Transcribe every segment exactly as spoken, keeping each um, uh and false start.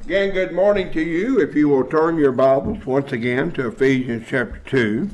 Again, good morning to you. If you will turn your Bibles once again to Ephesians chapter two.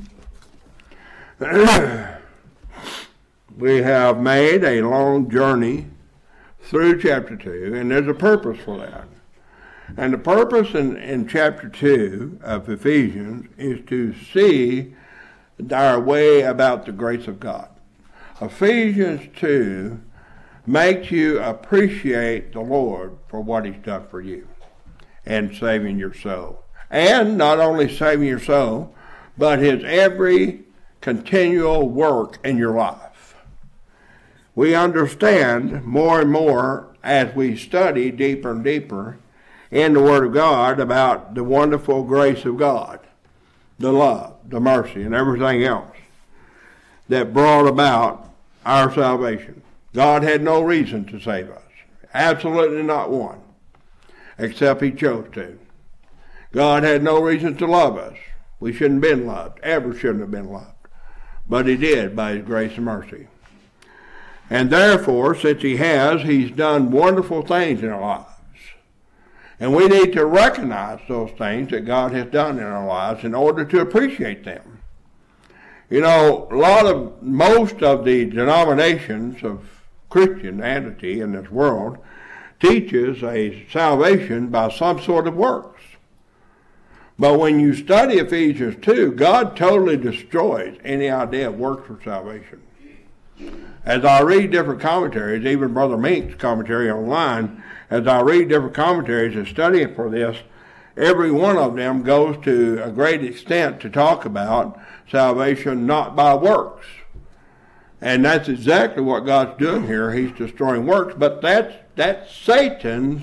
We have made a long journey through chapter two, and there's a purpose for that. And the purpose in, in chapter two of Ephesians is to see our way about the grace of God. Ephesians two makes you appreciate the Lord for what He's done for you and saving your soul. And not only saving your soul, but His every continual work in your life. We understand more and more as we study deeper and deeper in the Word of God about the wonderful grace of God, the love, the mercy, and everything else that brought about our salvation. God had no reason to save us. Absolutely not one. Except He chose to. God had no reason to love us. We shouldn't have been loved. Ever shouldn't have been loved. But He did by His grace and mercy. And therefore, since He has, He's done wonderful things in our lives. And we need to recognize those things that God has done in our lives in order to appreciate them. You know, a lot of, most of the denominations of Christianity in this world teaches a salvation by some sort of works. But when you study Ephesians two, God totally destroys any idea of works for salvation. As I read different commentaries, even Brother Meek's commentary online, as I read different commentaries and studying for this, every one of them goes to a great extent to talk about salvation not by works. And that's exactly what God's doing here. He's destroying works, but that's, that's Satan's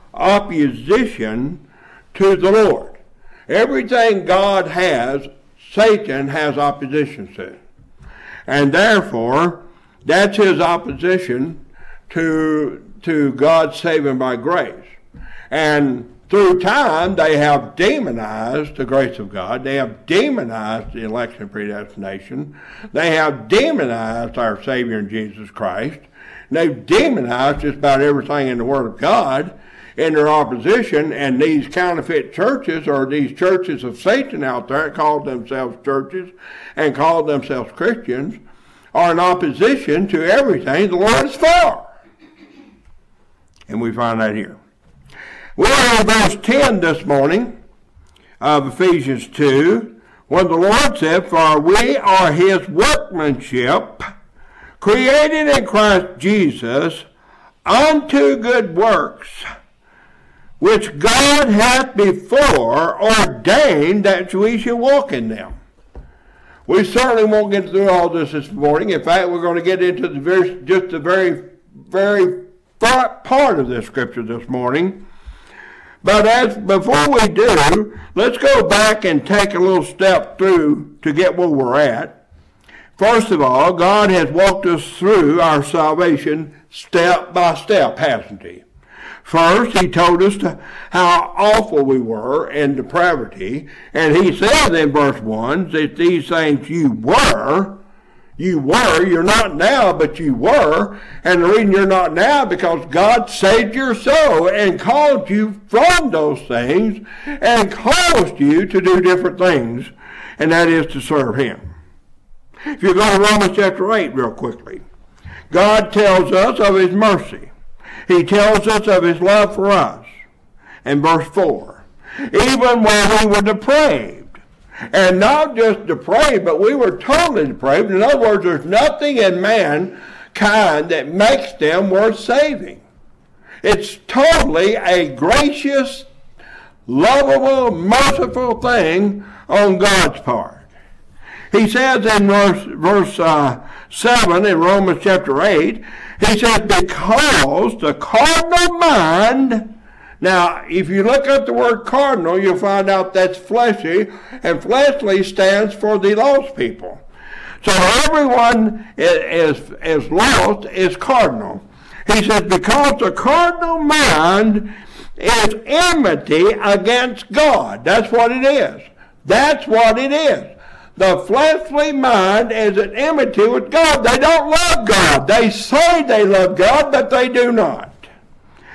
opposition to the Lord. Everything God has, Satan has opposition to. And therefore, that's his opposition to, to God saving by grace. And through time, they have demonized the grace of God. They have demonized the election and predestination. They have demonized our Savior in Jesus Christ. They've demonized just about everything in the Word of God in their opposition. And these counterfeit churches, or these churches of Satan out there that call themselves churches and call themselves Christians, are in opposition to everything the Lord is for. And we find that here. We're in verse ten this morning of Ephesians two, when the Lord said, "For we are His workmanship, created in Christ Jesus, unto good works, which God hath before ordained that we should walk in them." We certainly won't get through all this this morning. In fact, we're going to get into the very, just the very, very front part of this scripture this morning. But as before we do, let's go back and take a little step through to get where we're at. First of all, God has walked us through our salvation step by step, hasn't He? First, He told us to, how awful we were in depravity, and He said in verse one that these things you were, You were, you're not now, but you were. And the reason you're not now, because God saved your soul and called you from those things and caused you to do different things, and that is to serve Him. If you go to Romans chapter eight real quickly, God tells us of His mercy. He tells us of His love for us. In verse four, even while we were depraved, and not just depraved, but we were totally depraved. In other words, there's nothing in mankind that makes them worth saving. It's totally a gracious, lovable, merciful thing on God's part. He says in verse, verse uh, seven in Romans chapter eight, he says, because the carnal mind... Now, if you look up the word cardinal, you'll find out that's fleshy, and fleshly stands for the lost people. So everyone is, is, is lost is cardinal. He says, because the cardinal mind is enmity against God. That's what it is. That's what it is. The fleshly mind is at enmity with God. They don't love God. They say they love God, but they do not.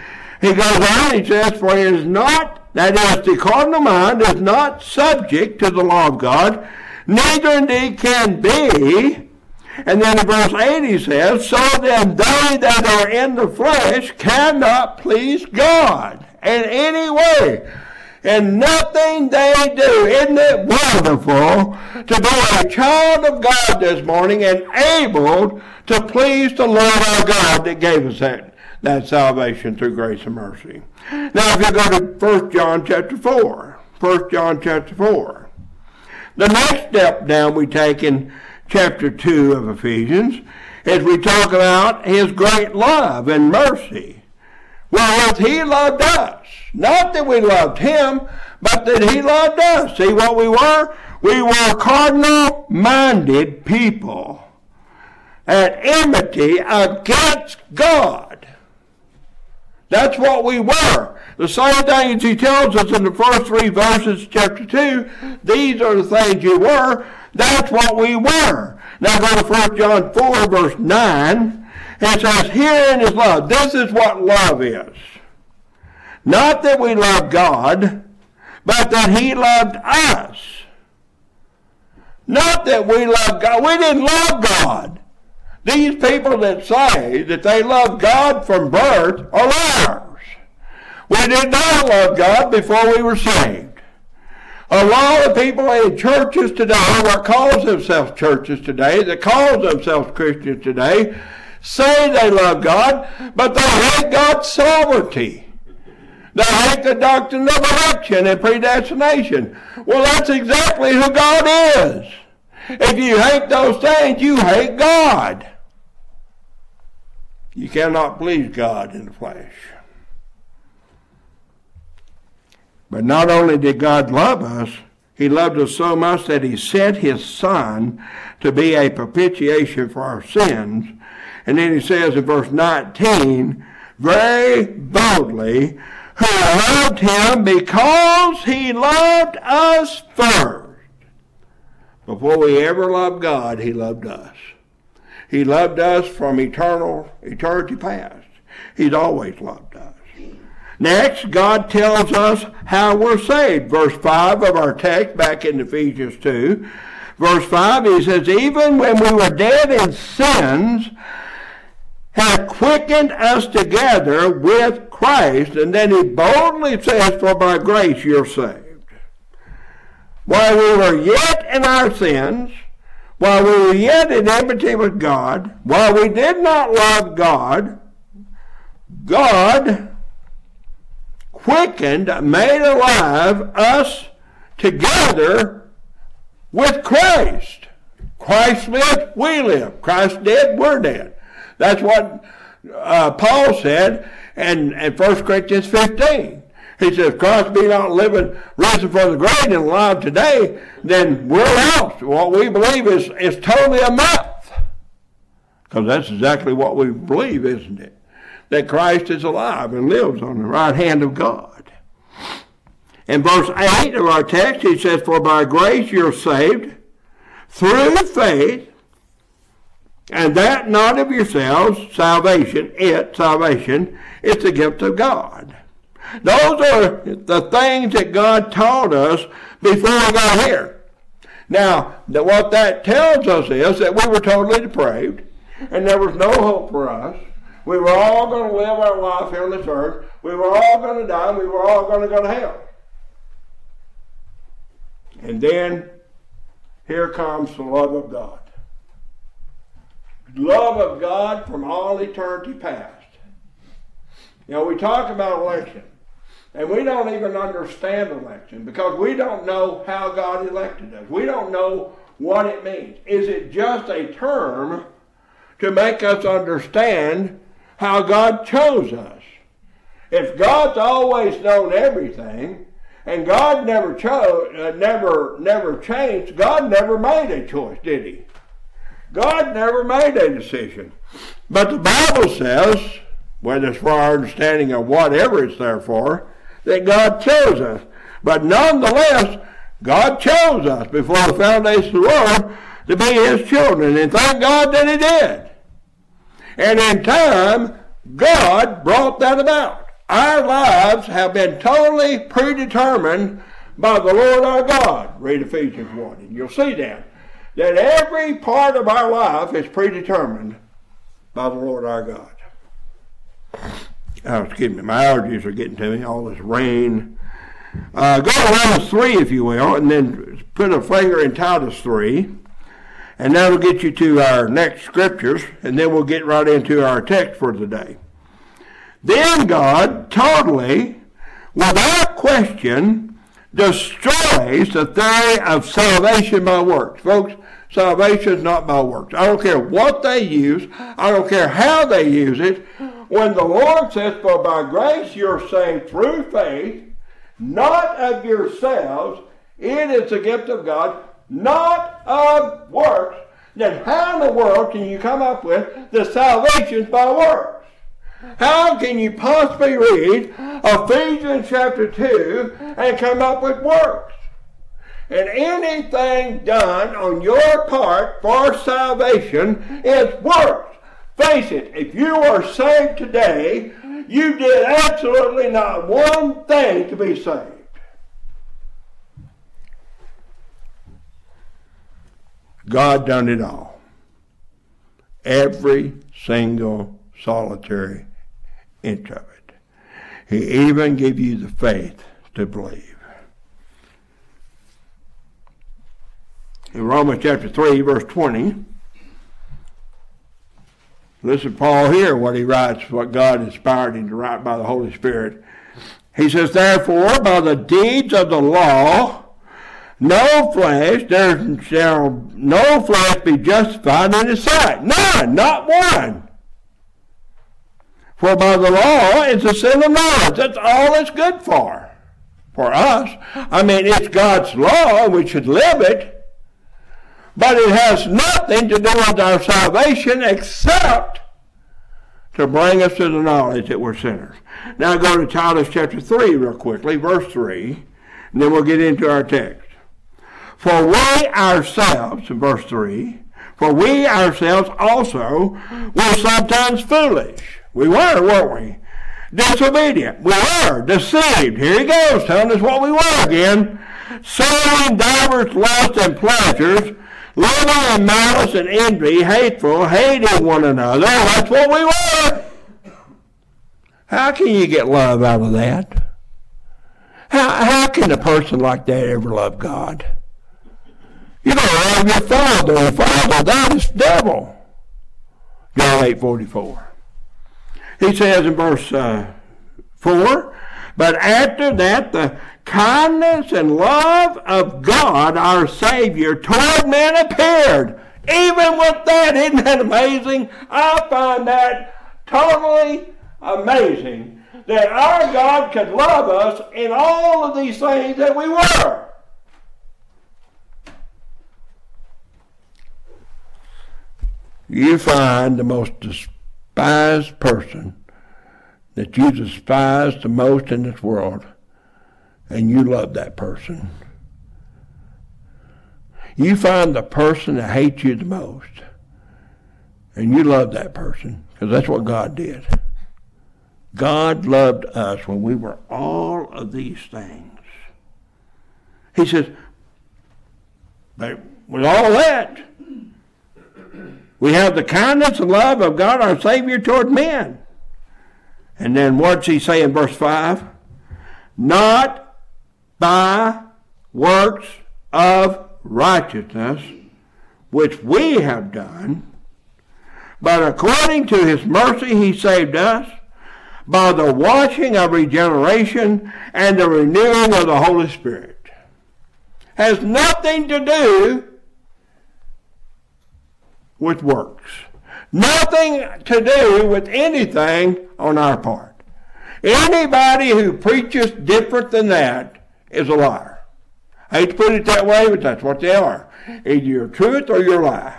He goes on, he says, for he is not, that is, the carnal mind is not subject to the law of God, neither indeed can be. And then in verse eight he says, so then they that are in the flesh cannot please God in any way. And nothing they do. Isn't it wonderful to be a child of God this morning and able to please the Lord our God that gave us that, that salvation through grace and mercy. Now if you go to First John chapter four, First John chapter four, the next step down we take in chapter two of Ephesians is we talk about his great love and mercy. Well, he loved us. Not that we loved him, but that he loved us. See what we were? We were carnal-minded people at enmity against God. That's what we were. The same thing as he tells us in the first three verses of chapter two, these are the things you were. That's what we were. Now go to First John four, verse nine. It says, herein is love. This is what love is. Not that we love God, but that he loved us. Not that we love God. We didn't love God. These people that say that they love God from birth are liars. We did not love God before we were saved. A lot of people in churches today, what calls themselves churches today, that calls themselves Christians today, say they love God, but they hate God's sovereignty. They hate the doctrine of election and predestination. Well, that's exactly who God is. If you hate those things, you hate God. You cannot please God in the flesh. But not only did God love us, he loved us so much that he sent his Son to be a propitiation for our sins. And then he says in verse nineteen, very boldly, who loved him because he loved us first. Before we ever loved God, he loved us. He loved us from eternal, eternity past. He's always loved us. Next, God tells us how we're saved. Verse five of our text back in Ephesians two. Verse five, he says, even when we were dead in sins, have quickened us together with Christ. And then he boldly says, for by grace you're saved. While we were yet in our sins, while we were yet in enmity with God, while we did not love God, God quickened, made alive us together with Christ. Christ lived, we live. Christ dead, we're dead. That's what uh, Paul said in, in First Corinthians fifteen. He says, Christ be not living, risen from the grave and alive today, then we're lost. What we believe is, is totally a myth. Because that's exactly what we believe, isn't it? That Christ is alive and lives on the right hand of God. In verse eight of our text, he says, for by grace you're saved through faith, and that not of yourselves, salvation, it, salvation, it's the gift of God. Those are the things that God taught us before we got here. Now, what that tells us is that we were totally depraved, and there was no hope for us. We were all going to live our life here on this earth. We were all going to die. We were all going to go to hell. And then here comes the love of God. Love of God from all eternity past. You know, we talk about election, and we don't even understand election because we don't know how God elected us. We don't know what it means. Is it just a term to make us understand how God chose us? If God's always known everything, and God never chose, uh, never, never changed, God never made a choice, did he? God never made a decision. But the Bible says, whether it's for our understanding of whatever it's there for, that God chose us. But nonetheless, God chose us before the foundation of the world to be his children. And thank God that he did. And in time, God brought that about. Our lives have been totally predetermined by the Lord our God. Read Ephesians one, and you'll see that. That every part of our life is predetermined by the Lord our God. Oh, excuse me, my allergies are getting to me, all this rain. Uh, go to Romans three, if you will, and then put a finger in Titus three. And that'll get you to our next scriptures, and then we'll get right into our text for today. Then God totally, without question, destroys the theory of salvation by works. Folks, salvation is not by works. I don't care what they use. I don't care how they use it. When the Lord says, for by grace you're saved through faith, not of yourselves, it is the gift of God, not of works, then how in the world can you come up with the salvation by works? How can you possibly read Ephesians chapter two and come up with works? And anything done on your part for salvation is works. Face it, if you are saved today, you did absolutely not one thing to be saved. God done it all. Every single solitary inch of it. He even gave you the faith to believe. In Romans chapter three, verse twenty, listen to Paul here, what he writes, what God inspired him to write by the Holy Spirit. He says, therefore, by the deeds of the law, no flesh, there shall no flesh be justified in his sight. None, not one. For by the law it's the sin of knowledge. That's all it's good for. For us. I mean, it's God's law, and we should live it. But it has nothing to do with our salvation except to bring us to the knowledge that we're sinners. Now go to Titus chapter three real quickly, verse three, and then we'll get into our text. For we ourselves, in verse three, for we ourselves also were sometimes foolish. We were, weren't we? Disobedient. We were deceived. Here he goes, telling us what we were again. Serving divers lusts and pleasures, living in malice and envy, hateful, hating one another. That's what we were. How can you get love out of that? How, how can a person like that ever love God? You don't love your father. Your father, that is the devil. John eight forty-four. He says in verse uh, four, but after that the kindness and love of God our Savior toward men appeared. Even with that, isn't that amazing? I find that totally amazing that our God could love us in all of these things that we were. You find the most despised person that you despise the most in this world, and you love that person. You find the person that hates you the most, and you love that person, because that's what God did. God loved us when we were all of these things. He says, but with all that, we have the kindness and love of God our Savior toward men. And then what's he say in verse five? Not by works of righteousness, which we have done, but according to his mercy he saved us by the washing of regeneration and the renewing of the Holy Spirit. Has nothing to do with works. Nothing to do with anything on our part. Anybody who preaches different than that is a liar. I hate to put it that way, but that's what they are. Either your truth or your lie.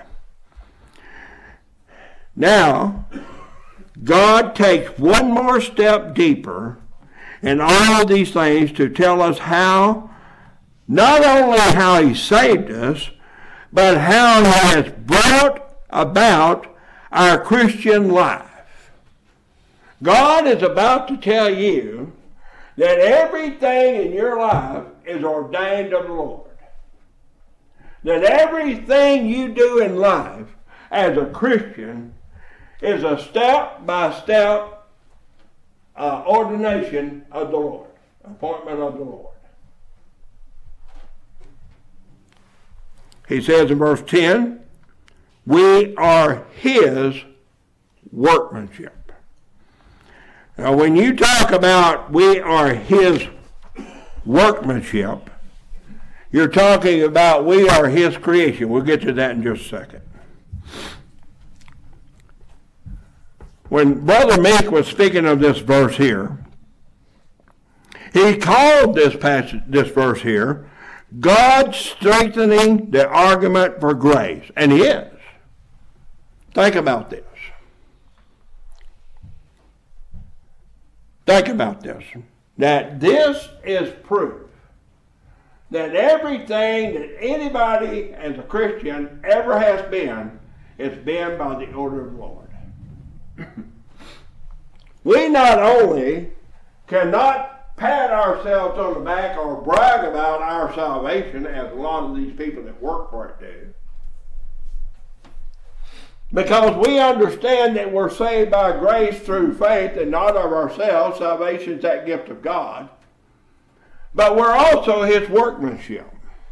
Now, God takes one more step deeper in all of these things to tell us how, not only how he saved us, but how he has brought about our Christian life. God is about to tell you that everything in your life is ordained of the Lord. That everything you do in life as a Christian is a step-by-step uh, ordination of the Lord, appointment of the Lord. He says in verse ten, we are His workmanship. Now when you talk about we are His workmanship, you're talking about we are His creation. We'll get to that in just a second. When Brother Meek was speaking of this verse here, he called this passage, this verse here, God strengthening the argument for grace. And He is. Think about this. Think about this. That this is proof that everything that anybody as a Christian ever has been is been by the order of the Lord. We not only cannot pat ourselves on the back or brag about our salvation, as a lot of these people that work for it do, because we understand that we're saved by grace through faith and not of ourselves. Salvation is that gift of God. But we're also His workmanship.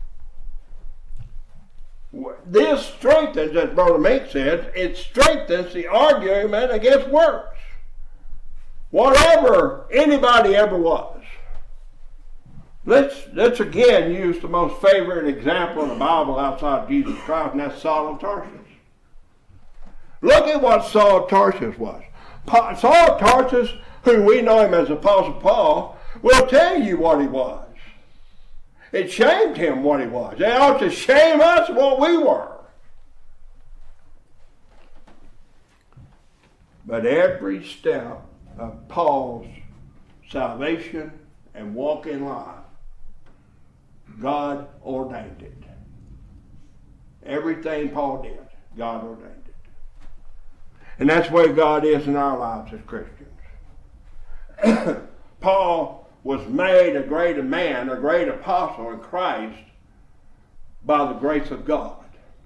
This strengthens, as Brother Meek said, it strengthens the argument against works. Whatever anybody ever was. Let's, let's again use the most favorite example in the Bible outside of Jesus Christ, and that's Saul of Tarsus. Look at what Saul of Tarsus was. Saul of Tarsus, who we know him as Apostle Paul, will tell you what he was. It shamed him what he was. It ought to shame us what we were. But every step of Paul's salvation and walk in life, God ordained it. Everything Paul did, God ordained it. And that's where God is in our lives as Christians. Paul was made a great man, a great apostle in Christ by the grace of God.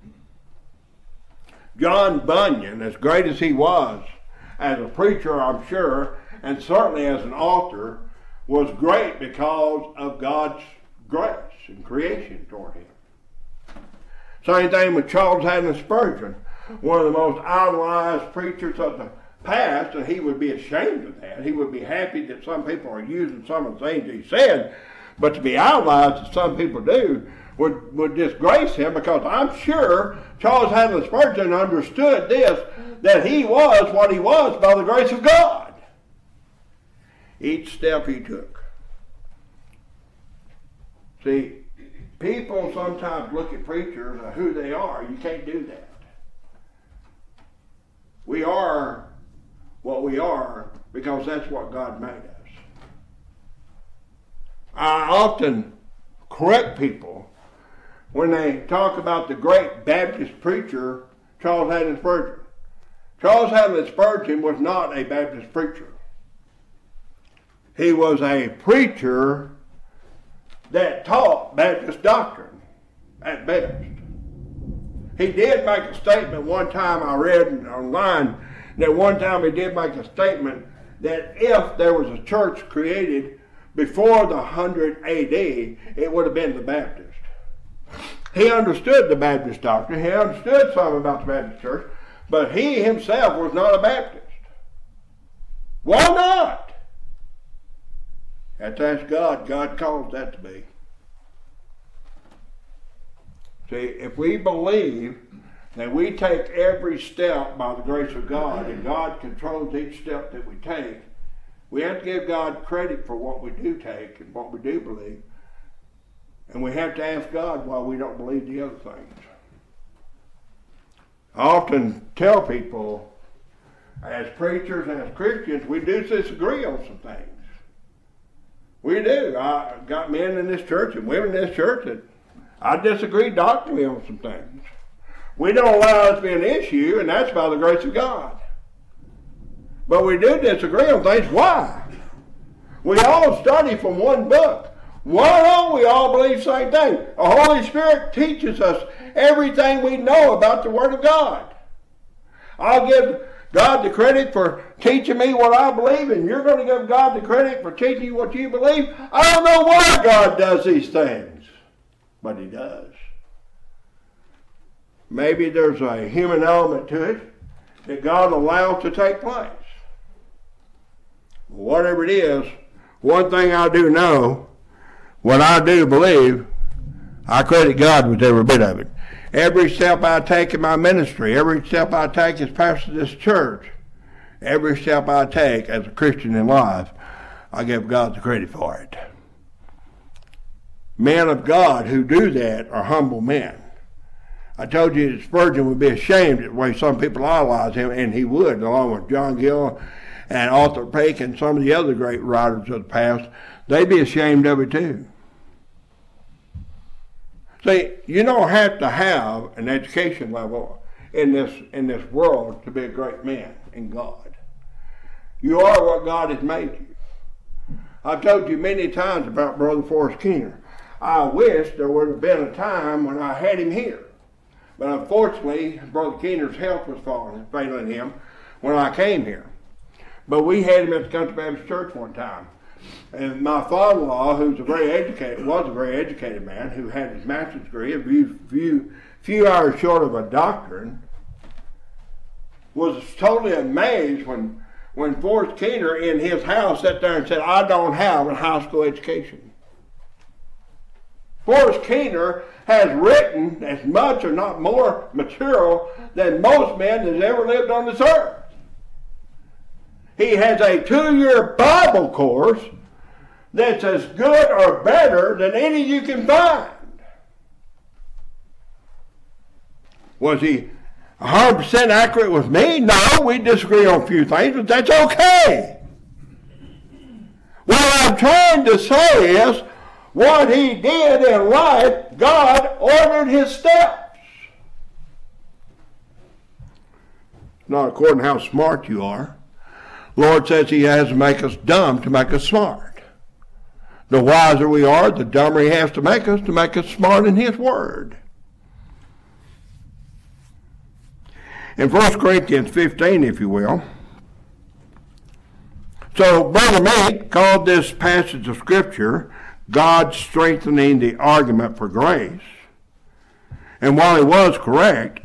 John Bunyan, as great as he was as a preacher, I'm sure, and certainly as an author, was great because of God's grace and creation toward him. Same thing with Charles Haddon Spurgeon, one of the most idolized preachers of the past, and he would be ashamed of that. He would be happy that some people are using some of the things he said, but to be idolized, as some people do, would, would disgrace him, because I'm sure Charles Haddon Spurgeon understood this, that he was what he was by the grace of God. Each step he took. See, people sometimes look at preachers as who they are. You can't do that. We are what we are because that's what God made us. I often correct people when they talk about the great Baptist preacher, Charles Haddon Spurgeon. Charles Haddon Spurgeon was not a Baptist preacher. He was a preacher that taught Baptist doctrine at best. He did make a statement one time, I read online, that one time he did make a statement that if there was a church created before the one hundred A D, it would have been the Baptist. He understood the Baptist doctrine. He understood something about the Baptist church, but he himself was not a Baptist. Why not? Had to ask God. God calls that to be. See, if we believe that we take every step by the grace of God, and God controls each step that we take, we have to give God credit for what we do take and what we do believe. And we have to ask God why we don't believe the other things. I often tell people, as preachers and as Christians, we do disagree on some things. We do. I've got men in this church and women in this church that I disagree doctrinally on some things. We don't allow it to be an issue, and that's by the grace of God. But we do disagree on things. Why? We all study from one book. Why don't we all believe the same thing? The Holy Spirit teaches us everything we know about the Word of God. I'll give God the credit for teaching me what I believe, and you're going to give God the credit for teaching you what you believe. I don't know why God does these things, but He does. Maybe there's a human element to it that God allows to take place. Whatever it is, one thing I do know, what I do believe, I credit God with every bit of it. Every step I take in my ministry, every step I take as pastor of this church, every step I take as a Christian in life, I give God the credit for it. Men of God who do that are humble men. I told you that Spurgeon would be ashamed at the way some people idolize him, and he would, along with John Gill and Arthur Pake and some of the other great writers of the past. They'd be ashamed of it too. See, you don't have to have an education level in this in this world to be a great man in God. You are what God has made you. I've told you many times about Brother Forrest Keener. I wish there would have been a time when I had him here. But unfortunately, Brother Keener's health was falling, failing him when I came here. But we had him at the Country Baptist Church one time. And my father-in-law, who's a very educated, was a very educated man, who had his master's degree, a few, few, few hours short of a doctorate, was totally amazed when, when Forrest Keener in his house sat there and said, I don't have a high school education. Forrest Keener has written as much or not more material than most men that has ever lived on this earth. He has a two-year Bible course that's as good or better than any you can find. Was he one hundred percent accurate with me? No, we disagree on a few things, but that's okay. What I'm trying to say is, what he did in life, God ordered his steps. Not according to how smart you are. Lord says he has to make us dumb to make us smart. The wiser we are, the dumber he has to make us to make us smart in his word. In First Corinthians fifteen, if you will. So Brother Meek called this passage of Scripture God strengthening the argument for grace. And while he was correct,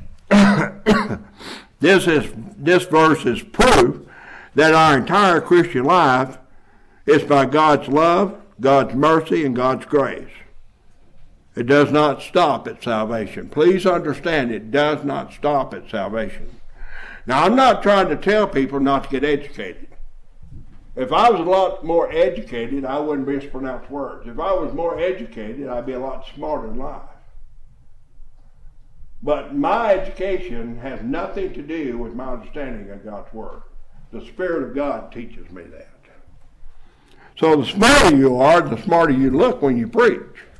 this is this verse is proof that our entire Christian life is by God's love, God's mercy, and God's grace. It does not stop at salvation. Please understand, it does not stop at salvation. Now, I'm not trying to tell people not to get educated. If I was a lot more educated, I wouldn't mispronounce words. If I was more educated, I'd be a lot smarter in life. But my education has nothing to do with my understanding of God's Word. The Spirit of God teaches me that. So the smarter you are, the smarter you look when you preach.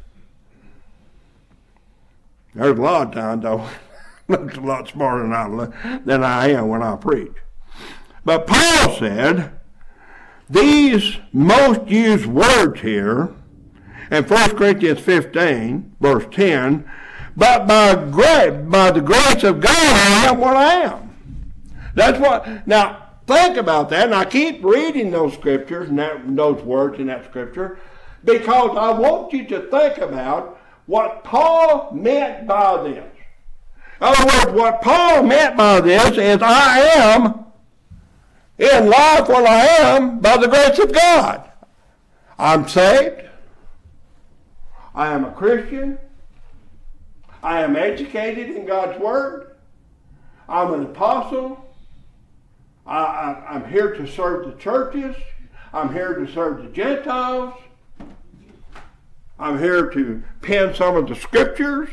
There's a lot of times, though, looks a lot smarter than I, look, than I am when I preach. But Paul said, these most used words here in First Corinthians fifteen, verse ten, but by grace, by the grace of God, I am what I am. That's what, now think about that, and I keep reading those scriptures and that, those words in that scripture, because I want you to think about what Paul meant by this. In other words, what Paul meant by this is I am in life what I am by the grace of God. I'm saved. I am a Christian. I am educated in God's Word. I'm an apostle. I, I, I'm here to serve the churches. I'm here to serve the Gentiles. I'm here to pen some of the scriptures.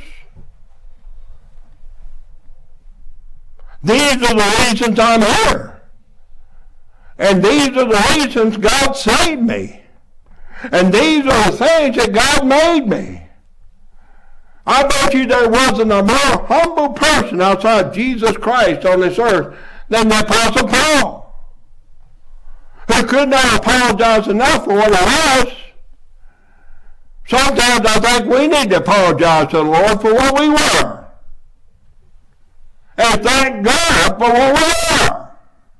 These are the reasons I'm here. And these are the reasons God saved me. And these are the things that God made me. I bet you there wasn't a more humble person outside Jesus Christ on this earth than the Apostle Paul. We could not apologize enough for what it was. Sometimes I think we need to apologize to the Lord for what we were. And thank God for what we are.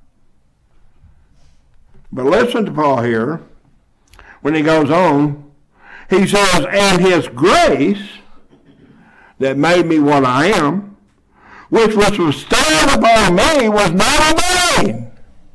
But listen to Paul here. When he goes on, he says, and his grace that made me what I am, which was bestowed upon me, was not in vain.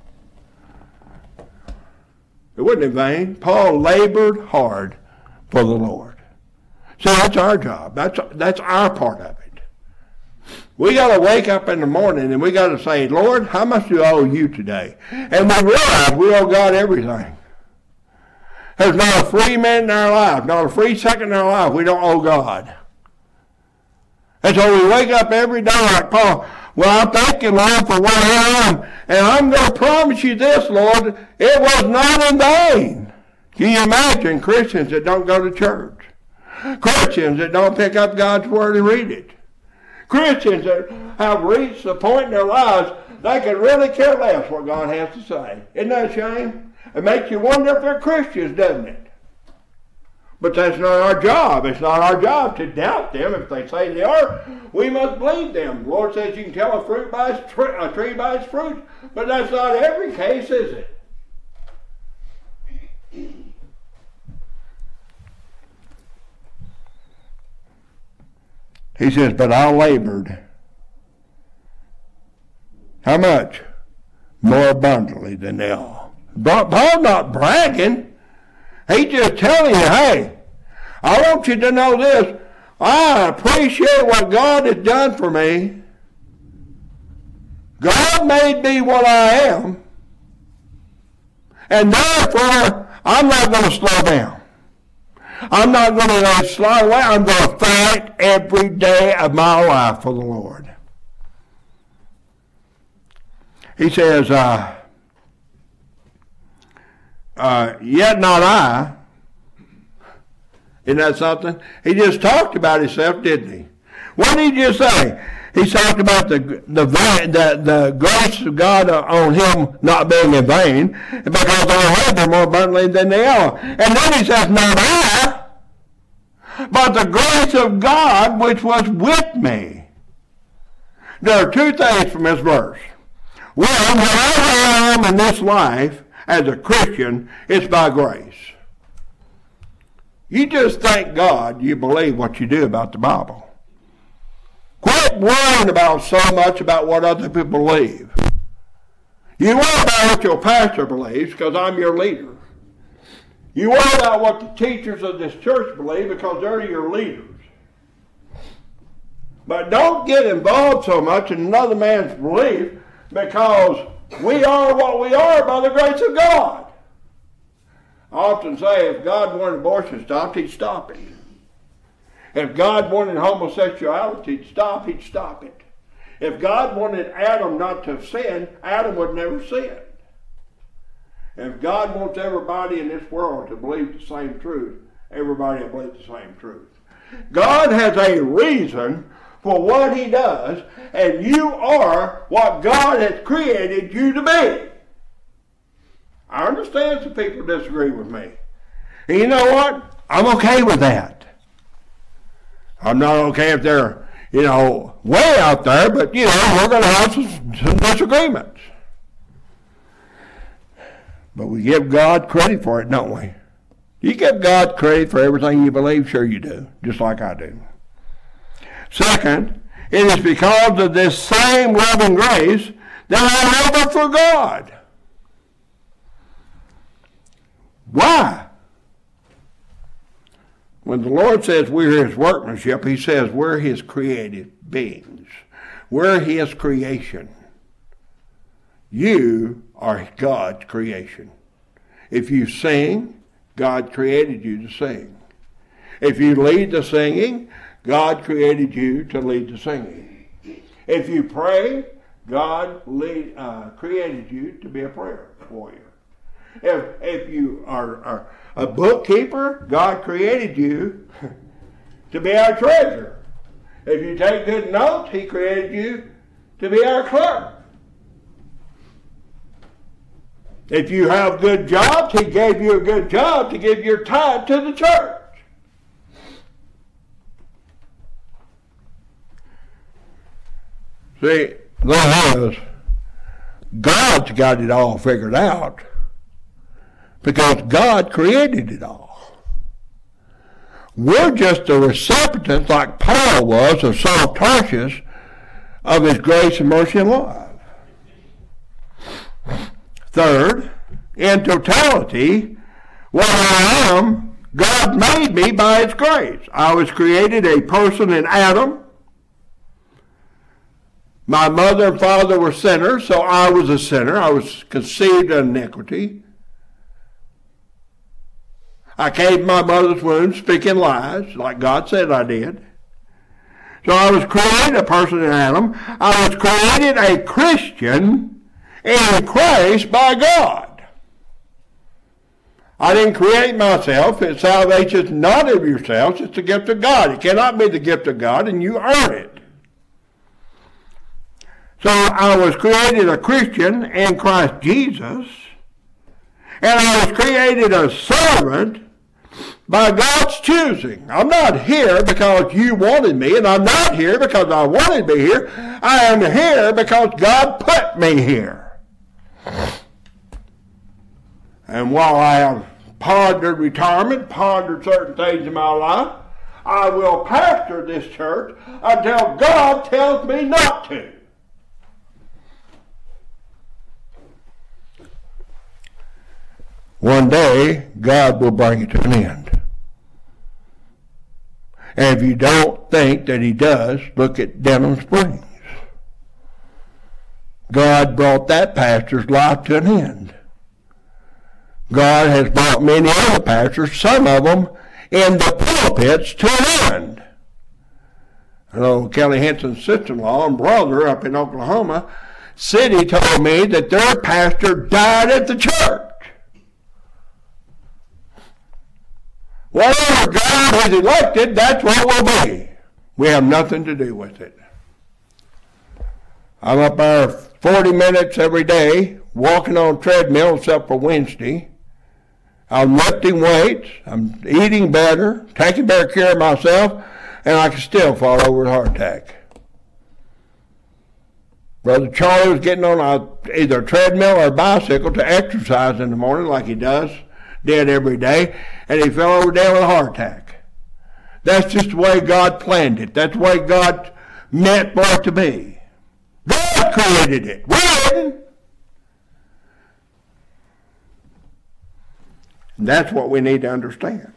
It wasn't in vain. Paul labored hard for the Lord. So that's our job. That's, that's our part of it. We got to wake up in the morning and we got to say, Lord, how much do I owe you today? And we realize we owe God everything. There's not a free minute in our life, not a free second in our life we don't owe God. And so we wake up every day like Paul, well, I thank you, Lord, for what I am. And I'm going to promise you this, Lord, it was not in vain. Can you imagine Christians that don't go to church? Christians that don't pick up God's Word and read it? Christians that have reached the point in their lives they can really care less what God has to say. Isn't that a shame? It makes you wonder if they're Christians, doesn't it? But that's not our job. It's not our job to doubt them. If they say they are, we must believe them. The Lord says you can tell a fruit by its tree, a tree by its fruit, but that's not every case, is it? He says, but I labored. How much? More abundantly than they all. Paul's not bragging. He's just telling you, hey, I want you to know this. I appreciate what God has done for me. God made me what I am. And therefore, I'm not going to slow down. I'm not going to slide away. I'm going to fight every day of my life for the Lord. He says, uh, uh, yet not I. Isn't that something? He just talked about himself, didn't he? What did he just say? He talked about the the the, the grace of God on him not being in vain, because I labor more abundantly than they are. And then he says, not I, but the grace of God which was with me. There are two things from this verse. One, whatever I am in this life as a Christian, it's by grace. You just thank God you believe what you do about the Bible. Quit worrying about so much about what other people believe. You worry about what your pastor believes because I'm your leader. You worry about what the teachers of this church believe because they're your leaders. But don't get involved so much in another man's belief, because we are what we are by the grace of God. I often say if God wanted abortion stopped, he'd stop it. If God wanted homosexuality to stop, he'd stop it. If God wanted Adam not to sin, Adam would never sin. If God wants everybody in this world to believe the same truth, everybody will believe the same truth. God has a reason for what he does, and you are what God has created you to be. I understand some people disagree with me. And you know what? I'm okay with that. I'm not okay if they're, you know, way out there, but, you know, we're going to have some, some disagreements. But we give God credit for it, don't we? You give God credit for everything you believe? Sure you do, just like I do. Second, it is because of this same loving grace that I labor for God. Why? When the Lord says we're his workmanship, he says we're his created beings. We're his creation. You are God's creation. If you sing, God created you to sing. If you lead the singing, God created you to lead the singing. If you pray, God lead, uh, created you to be a prayer warrior. If, if you are, are a bookkeeper, God created you to be our treasurer. If you take good notes, he created you to be our clerk. If you have good jobs, he gave you a good job to give your tithe to the church. See, the thing is, God's got it all figured out because God created it all. We're just the recipients, like Paul was of Saul of Tarsus, of his grace and mercy and love. Third, in totality, what I am, God made me by his grace. I was created a person in Adam. My mother and father were sinners, so I was a sinner. I was conceived in iniquity. I came in my mother's womb speaking lies, like God said I did. So I was created a person in Adam. I was created a Christian in Christ by God. I didn't create myself. Salvation is not of yourselves. It's the gift of God. It cannot be the gift of God, and you earn it. So I was created a Christian in Christ Jesus, and I was created a servant by God's choosing. I'm not here because you wanted me, and I'm not here because I wanted to be here. I am here because God put me here. And while I have pondered retirement, pondered certain things in my life, I will pastor this church until God tells me not to. One day, God will bring it to an end. And if you don't think that he does, look at Denham Springs. God brought that pastor's life to an end. God has brought many other pastors, some of them in the pulpits, to an end. I know Kelly Henson's sister-in-law and brother up in Oklahoma City told me that their pastor died at the church. Whatever God has elected, that's what will be. We have nothing to do with it. I'm up there forty minutes every day, walking on a treadmill except for Wednesday. I'm lifting weights, I'm eating better, taking better care of myself, and I can still fall over with a heart attack. Brother Charlie was getting on a, either a treadmill or a bicycle to exercise in the morning like he does. Did every day, and he fell over down with a heart attack. That's just the way God planned it. That's the way God meant for it to be. God created it. We didn't. And that's what we need to understand.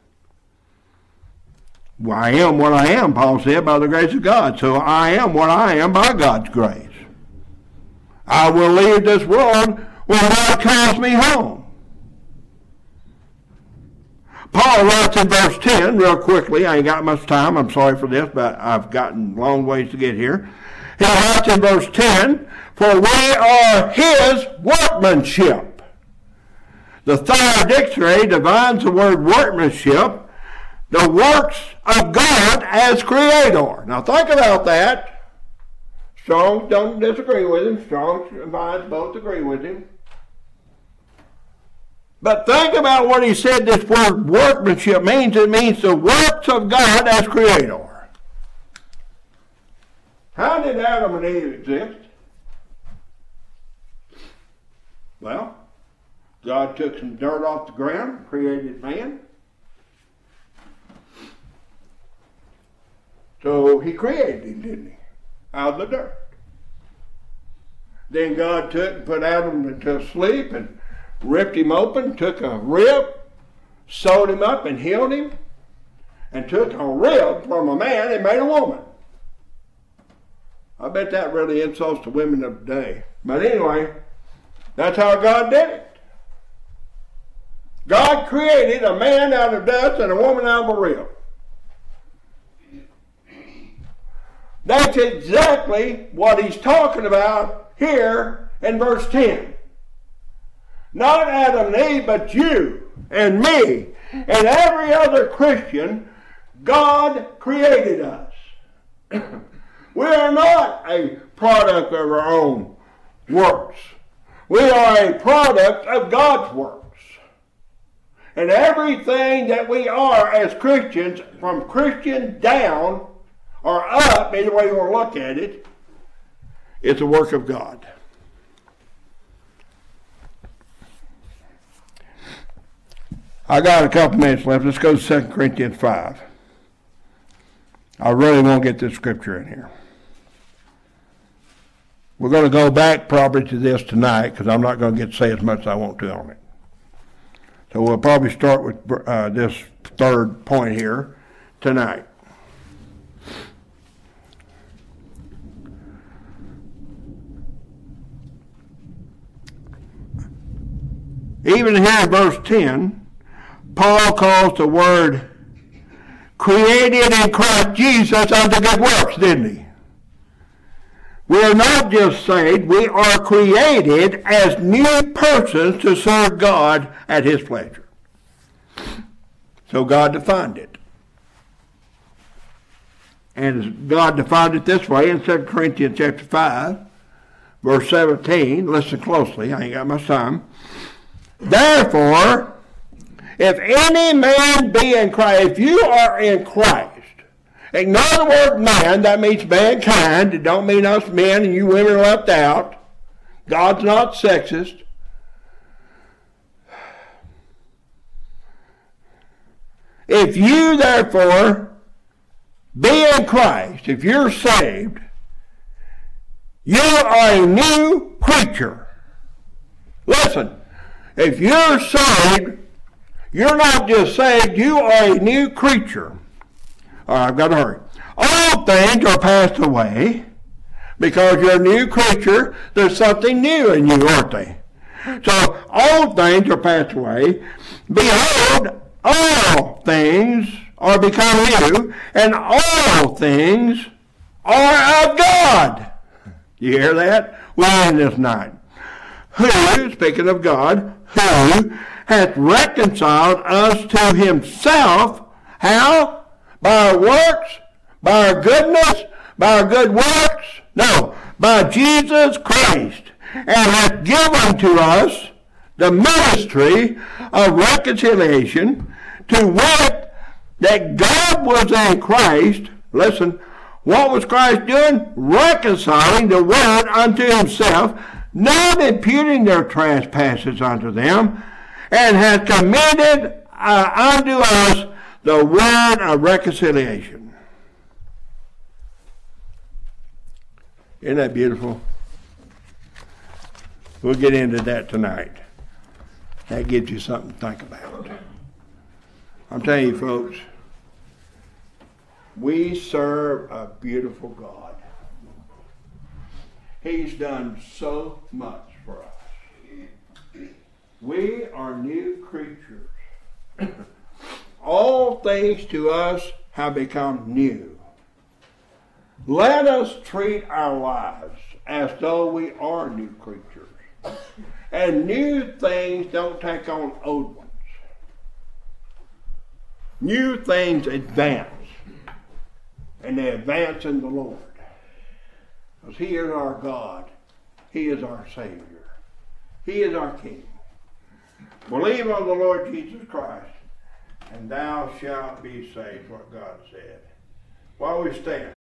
Well, I am what I am, Paul said, by the grace of God. So I am what I am by God's grace. I will leave this world when God calls me home. Paul writes in verse ten, real quickly. I ain't got much time. I'm sorry for this, but I've gotten long ways to get here. He writes in verse ten, for we are his workmanship. The Thayer Dictionary defines the word workmanship, the works of God as creator. Now think about that. Strong's don't disagree with him. Strong's and Vines both agree with him. But think about what he said this word workmanship means. It means the works of God as creator. How did Adam and Eve exist? Well, God took some dirt off the ground and created man. So he created him, didn't he? Out of the dirt. Then God took and put Adam to sleep and ripped him open, took a rib, sewed him up and healed him, and took a rib from a man and made a woman. I bet that really insults the women of the day. But anyway, that's how God did it. God created a man out of dust and a woman out of a rib. That's exactly what he's talking about here in verse ten. Not Adam and Eve, but you and me and every other Christian. God created us. We are not a product of our own works. We are a product of God's works. And everything that we are as Christians, from Christian down or up, either way you want to look at it, it's a work of God. I got a couple minutes left. Let's go to Second Corinthians five. I really won't get this scripture in here. We're going to go back probably to this tonight because I'm not going to get to say as much as I want to on it. So we'll probably start with uh, this third point here tonight. Even here in verse ten, Paul calls the word created in Christ Jesus unto good works, didn't he? We are not just saved, we are created as new persons to serve God at his pleasure. So God defined it. And God defined it this way in Second Corinthians chapter five, verse seventeen. Listen closely, I ain't got much time. Therefore, if any man be in Christ, if you are in Christ, ignore the word man, that means mankind. It don't mean us men and you women are left out. God's not sexist. If you, therefore, be in Christ, if you're saved, you are a new creature. Listen, if you're saved, you're not just saved, you are a new creature. All right, I've got to hurry. All things are passed away because you're a new creature. There's something new in you, aren't they? So all things are passed away. Behold, all things are become new, and all things are of God. You hear that? Well, in this night. Who, speaking of God, who hath reconciled us to himself, how? By our works? By our goodness? By our good works? No, by Jesus Christ, and hath given to us the ministry of reconciliation, to wit, that God was in Christ. Listen, what was Christ doing? Reconciling the world unto himself, not imputing their trespasses unto them, and hath committed uh, unto us the word of reconciliation. Isn't that beautiful? We'll get into that tonight. That gives you something to think about. I'm telling you, folks, we serve a beautiful God. He's done so much for us. We are new creatures. All things to us have become new. Let us treat our lives as though we are new creatures. And new things don't take on old ones. New things advance. And they advance in the Lord. Because he is our God. He is our Savior. He is our King. Believe on the Lord Jesus Christ, and thou shalt be saved, what God said. While we stand.